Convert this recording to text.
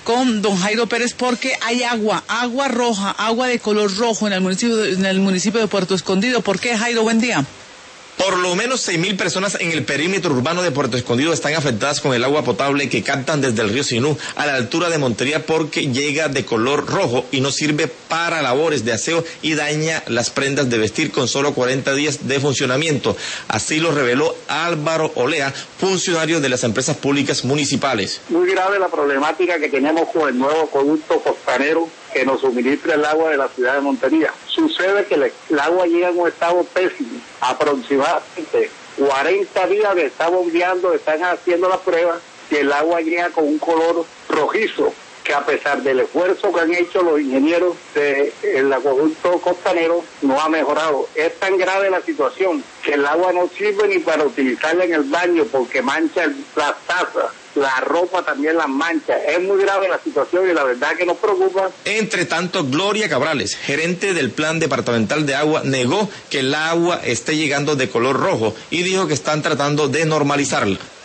con don Jairo Pérez porque hay agua roja, agua de color rojo en el municipio de Puerto Escondido. ¿Por qué, Jairo? Buen día. Por lo menos 6.000 personas en el perímetro urbano de Puerto Escondido están afectadas con el agua potable que captan desde el río Sinú a la altura de Montería porque llega de color rojo y no sirve para labores de aseo y daña las prendas de vestir con solo 40 días de funcionamiento. Así lo reveló Álvaro Olea, funcionario de las empresas públicas municipales. Muy grave la problemática que tenemos con el nuevo acueducto costanero que nos suministra el agua de la ciudad de Montería. Sucede que el agua llega en un estado pésimo, aproximadamente 40 días que está bombeando, están haciendo la prueba y el agua llega con un color rojizo, que a pesar del esfuerzo que han hecho los ingenieros del acueducto costanero, no ha mejorado. Es tan grave la situación que el agua no sirve ni para utilizarla en el baño porque mancha las tazas. La ropa también las mancha. Es muy grave la situación y la verdad que nos preocupa. Entre tanto, Gloria Cabrales, gerente del Plan Departamental de Agua, negó que el agua esté llegando de color rojo y dijo que están tratando de normalizarla.